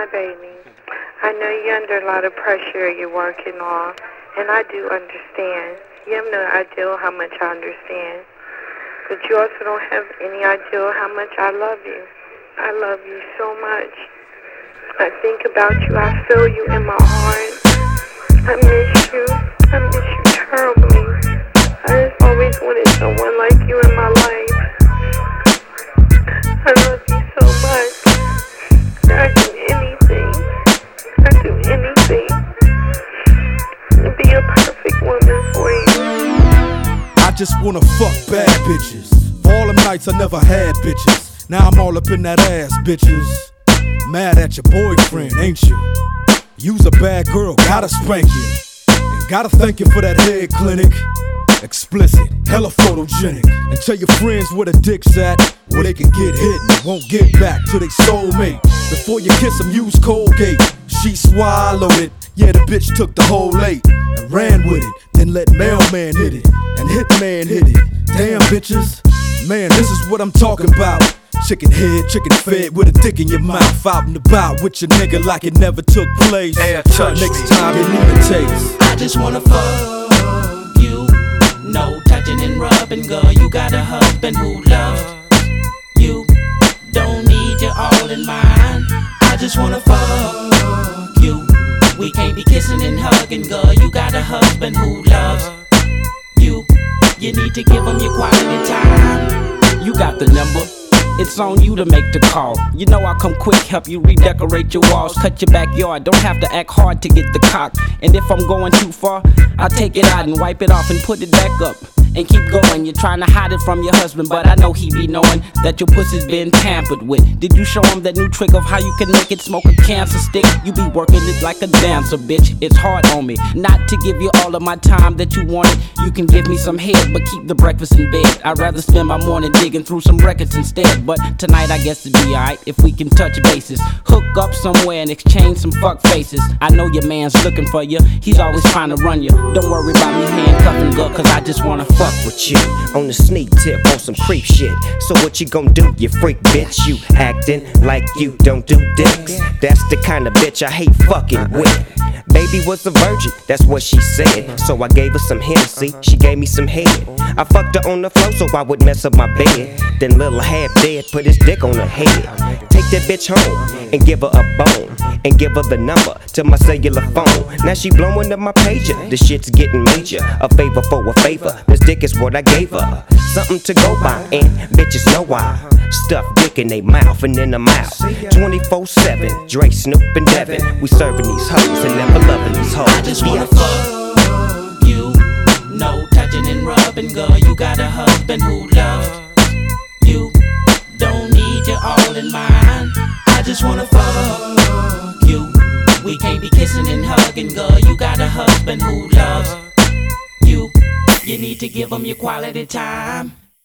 my baby. I know you're under a lot of pressure you're working on, and I do understand. You have no idea how much I understand. But you also don't have any idea how much I love you. I love you so much. I think about you. I feel you in my heart. I miss you. I miss you terribly. I just always wanted someone like you in my life. I love you so much. I'd do anything. I'd do anything to be a perfect woman for you. I just wanna fuck bad bitches. For all them nights I never had bitches. Now I'm all up in that ass, bitches. Mad at your boyfriend, ain't you? You's a bad girl, gotta spank you. And gotta thank you for that head clinic. Explicit, hella photogenic. And tell your friends where the dick's at, where they can get hit and won't get back to their soulmate. Before you kiss them, use Colgate. She swallowed it, yeah, the bitch took the whole 8 and ran with it. Then let mailman hit it, and hitman hit it. Damn bitches, man, this is what I'm talking about. Chicken head, chicken fed with a dick in your mouth. Out and about with your nigga like it never took place. Next time you need a taste. I just wanna fuck you. No touching and rubbing, girl. You got a husband who loves you. Don't need you all in mine. I just wanna fuck you. We can't be kissing and hugging, girl. You got a husband who loves you. You need to give him your quality time. You got the number. It's on you to make the call. You know I'll come quick, help you redecorate your walls, cut your backyard. Don't have to act hard to get the cock. And if I'm going too far, I'll take it out and wipe it off and put it back up. And keep going, you're trying to hide it from your husband, but I know he be knowing that your pussy's been tampered with. Did you show him that new trick of how you can make it smoke a cancer stick? You be working it like a dancer, bitch. It's hard on me not to give you all of my time that you wanted. You can give me some head, but keep the breakfast in bed. I'd rather spend my morning digging through some records instead. But tonight I guess it'd be alright if we can touch bases. Hook up somewhere and exchange some fuck faces. I know your man's looking for you, he's always trying to run you. Don't worry about me handcuffing, girl, cause I just wanna fuck with you on the sneak tip on some creep shit. So what you gon' do, you freak bitch? You acting like you don't do dicks. That's the kind of bitch I hate fucking with. Baby was a virgin, that's what she said. So I gave her some Hennessy, she gave me some head. I fucked her on the floor so I would mess up my bed. Then little half dead put his dick on her head. Take that bitch home and give her a bone, and give her the number to my cellular phone. Now she blowing up my pager, the shit's getting major. A favor for a favor, this dick is what I gave her. Something to go by, and bitches know why. Stuff dick in they mouth and in the mouth 24/7, Dre, Snoop, and Devin. We serving these hoes and never loving these hoes. I just wanna fuck you. No touching and rubbing, girl. You got a husband who loves you. Don't need you all in mine. I just wanna fuck you. We can't be kissing and hugging, girl. You got a husband who loves you. You need to give him your quality time.